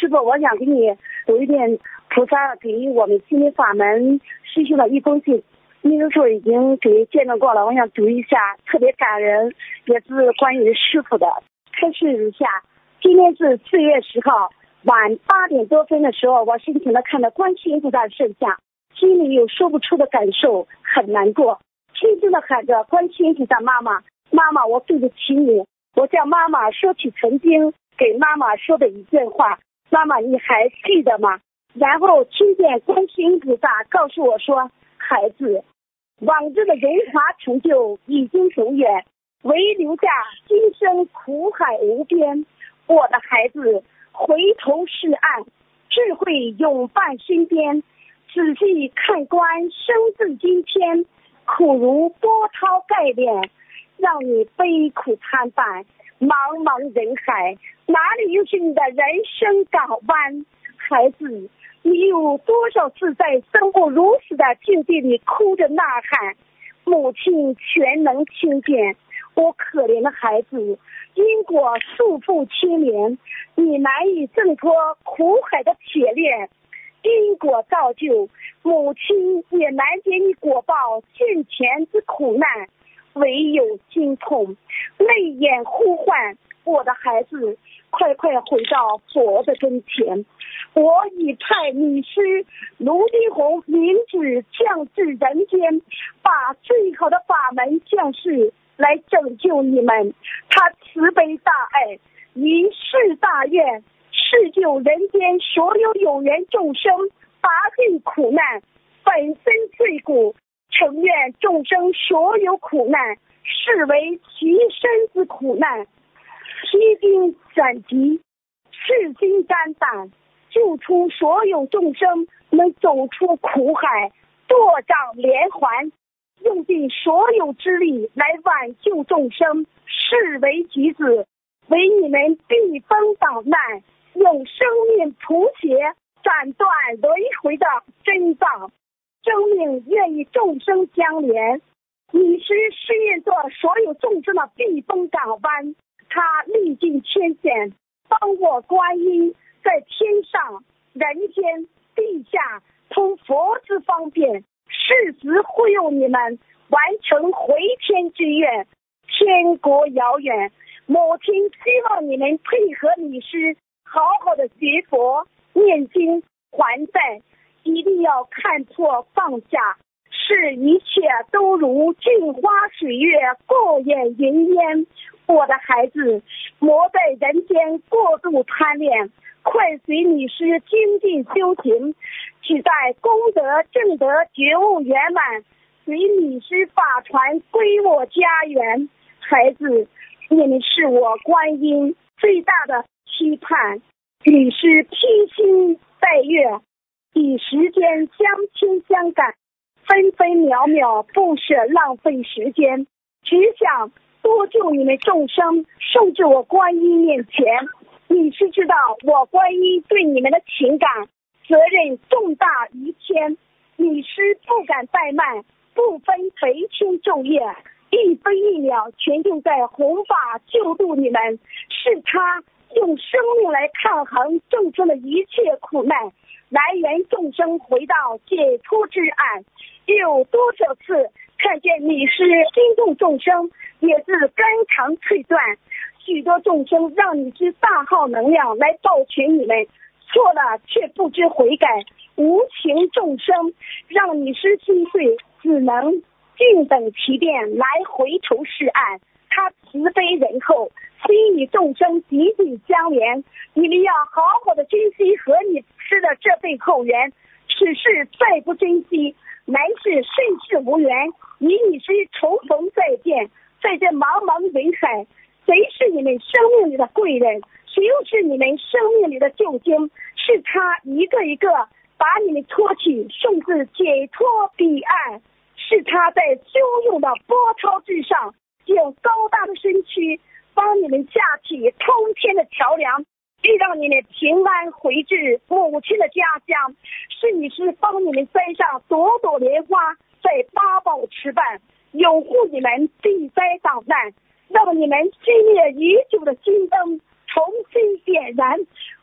傅，我想给你读一遍菩萨给我们心灵法门师兄的一封信。秘书处已经给见证过了，我想读一下，特别感人，也是关于师傅的。开示如下：今天是4月10号晚8点多分的时候，我深情的看到观世音菩萨的圣像，心里有说不出的感受，很难过，轻轻的喊着观世音菩萨妈妈，妈妈，我对不起你。我向妈妈说起曾经给妈妈说的一句话，妈妈你还记得吗？然后听见观世音菩萨告诉我说，孩子，往日的荣华成就已经走远，唯留下今生苦海无边。我的孩子，回头是岸，智慧永伴身边，仔细看观生自今天，苦如波涛盖脸，让你悲苦参半，茫茫人海，哪里又是你的人生港湾？孩子，你有多少次在生不如死的境地里哭着呐喊，母亲全能听见。我可怜的孩子，因果束缚牵连，你难以挣脱苦海的铁链，因果造就，母亲也难解你果报现前之苦难，唯有心痛，泪眼呼唤，我的孩子，快快回到佛的跟前。我已派女师卢金红明旨降至人间，把最好的法门降世来拯救你们。他慈悲大爱，一世大愿，是救人间所有有缘众生，拔尽苦难，本身罪苦，承愿众生所有苦难视为其身之苦难，披荆斩棘，赤心肝胆，救出所有众生，能走出苦海，舵掌连环，用尽所有之力来挽救众生，视为己子，为你们避风挡难，用生命谱写斩断轮回的真藏。生命愿与众生相连，你是试验做所有众生的避风港湾。他历尽千险，帮我观音在天上人间地下通佛之方便，誓时护佑你们完成回天之愿。天国遥远，母亲希望你们配合律师，好好的学佛念经还债，一定要看破放下，使一切都如镜花水月，过眼云烟。我的孩子，莫在人间过度贪恋，快随女师精进修行，只在功德正德觉悟圆满，随女师法传归我家园。孩子，你们是我观音最大的期盼，女师披星戴月，以时间相亲相感，分分秒秒不舍浪费时间，只想多救你们众生送至我观音面前。你是知道我观音对你们的情感责任重大于天，你是不敢怠慢，不分白天昼夜，一分一秒全用在弘法救度你们。是他用生命来抗衡众生的一切苦难，来援众生回到解脱之岸。有多少次看见你是心动众生，也是肝肠脆断，许多众生让你是大号能量来报全你们，错了却不知悔改，无情众生让你是心碎，只能静等其变来回头是岸。他慈悲仁厚，心与众生紧紧相连，你们要好好的珍惜和你师的这份后缘，此事再不珍惜，来世甚是无缘，与你师重逢再见。在这茫茫人海，谁是你们生命里的贵人，谁又是你们生命里的救星？是他一个一个把你们托起，送至解脱彼岸。是他在汹涌的波涛之上，用高大的身躯帮你们架起通天的桥梁，并让你们平安回至母亲的家乡。是你是帮你们栽上朵朵莲花，在八宝池畔拥护你们避灾挡难，让你们熄灭已久的心灯重新点燃。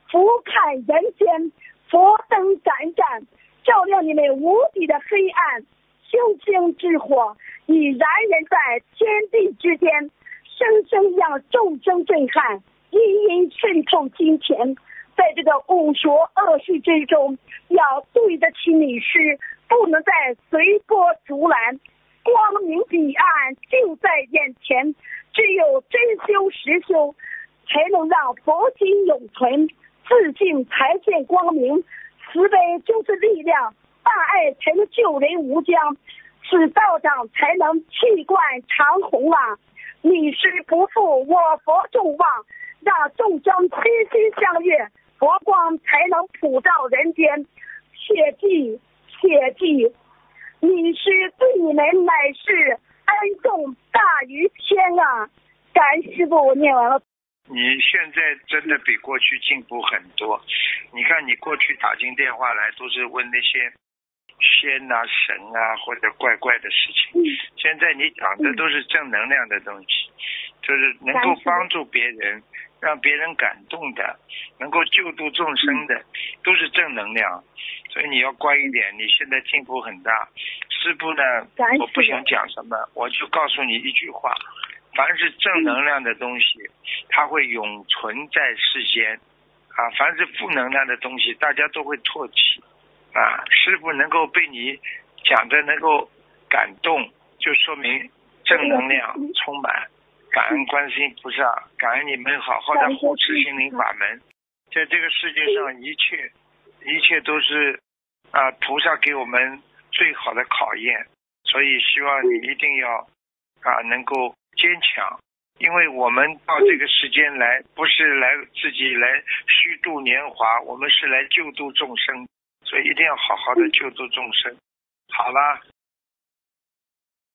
俯瞰人间，佛灯闪闪，照亮你们无底的黑暗。修行之火已燃燃在天地之间，生生让众生震撼，隐隐渗透金钱。在这个巫浊恶世之中，要对得起你师，不能再随波逐澜。光明彼岸就在眼前，只有真修实修，才能让佛经永存。自信才见光明，慈悲就是力量，大爱才能救人无疆，使道长才能气贯长虹啊！你师不负我佛众望，让众生心心相悦，佛光才能普照人间。切记切记，你师对你们乃是恩重大于天啊！感恩师父，我念完了。 你现在真的比过去进步很多。你看你过去打进电话来都是问那些仙啊神啊或者怪怪的事情，现在你讲的都是正能量的东西，就是能够帮助别人，让别人感动的，能够救度众生的，都是正能量。所以你要乖一点，你现在进步很大。师父呢，我不想讲什么，我就告诉你一句话，凡是正能量的东西，它会永存在世间啊，凡是负能量的东西，大家都会唾弃啊。师父能够被你讲的能够感动，就说明正能量充满。感恩观世音菩萨，感恩你们好好的护持心灵法门。在这个世界上，一切都是菩萨给我们最好的考验，所以希望你一定要能够坚强，因为我们到这个时间来，不是来自己来虚度年华，我们是来救度众生，所以一定要好好的救度众生。好了，